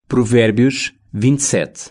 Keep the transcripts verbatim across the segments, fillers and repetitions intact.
Provérbios vinte e sete.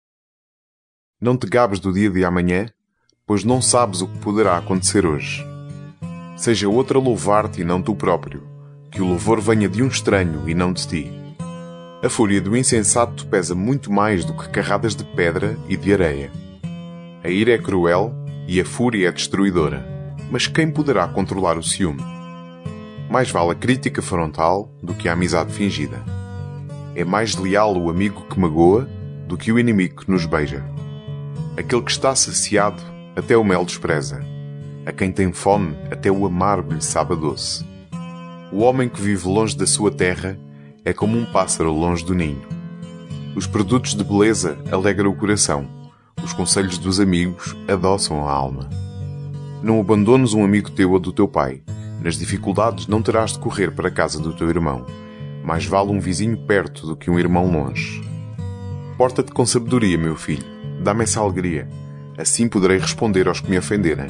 Não te gabes do dia de amanhã, pois não sabes o que poderá acontecer hoje. Seja outro a louvar-te e não tu próprio, que o louvor venha de um estranho e não de ti. A fúria do insensato pesa muito mais do que carradas de pedra e de areia. A ira é cruel e a fúria é destruidora, mas quem poderá controlar o ciúme? Mais vale a crítica frontal do que a amizade fingida. É mais leal o amigo que magoa do que o inimigo que nos beija. Aquele que está saciado até o mel despreza. A quem tem fome até o amargo lhe sabe a doce. O homem que vive longe da sua terra é como um pássaro longe do ninho. Os produtos de beleza alegram o coração. Os conselhos dos amigos adoçam a alma. Não abandones um amigo teu ou do teu pai. Nas dificuldades não terás de correr para a casa do teu irmão. Mais vale um vizinho perto do que um irmão longe. Porta-te com sabedoria, meu filho. Dá-me essa alegria. Assim poderei responder aos que me ofenderem.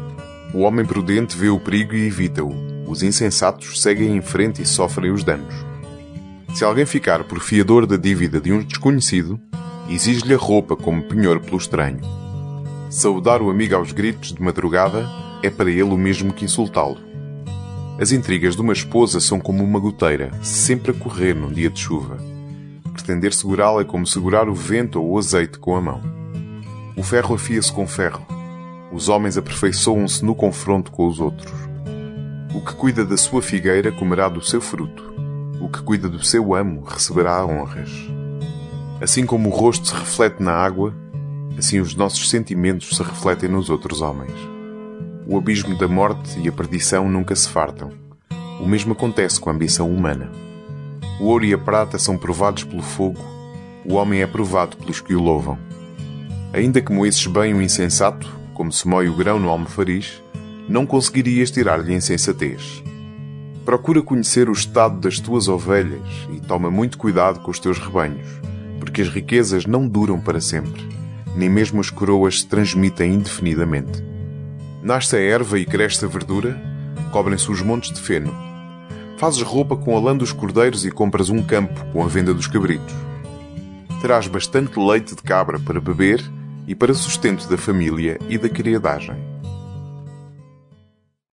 O homem prudente vê o perigo e evita-o. Os insensatos seguem em frente e sofrem os danos. Se alguém ficar por fiador da dívida de um desconhecido, exige-lhe a roupa como penhor pelo estranho. Saudar o amigo aos gritos de madrugada é para ele o mesmo que insultá-lo. As intrigas de uma esposa são como uma goteira, sempre a correr num dia de chuva. Pretender segurá-la é como segurar o vento ou o azeite com a mão. O ferro afia-se com ferro. Os homens aperfeiçoam-se no confronto com os outros. O que cuida da sua figueira comerá do seu fruto. O que cuida do seu amo receberá honras. Assim como o rosto se reflete na água, assim os nossos sentimentos se refletem nos outros homens. O abismo da morte e a perdição nunca se fartam. O mesmo acontece com a ambição humana. O ouro e a prata são provados pelo fogo. O homem é provado pelos que o louvam. Ainda que moesses bem o insensato, como se moe o grão no almofariz, não conseguirias tirar-lhe a insensatez. Procura conhecer o estado das tuas ovelhas e toma muito cuidado com os teus rebanhos, porque as riquezas não duram para sempre, nem mesmo as coroas se transmitem indefinidamente. Nasce a erva e cresce a verdura, cobrem-se os montes de feno. Fazes roupa com a lã dos cordeiros e compras um campo com a venda dos cabritos. Terás bastante leite de cabra para beber e para sustento da família e da criadagem.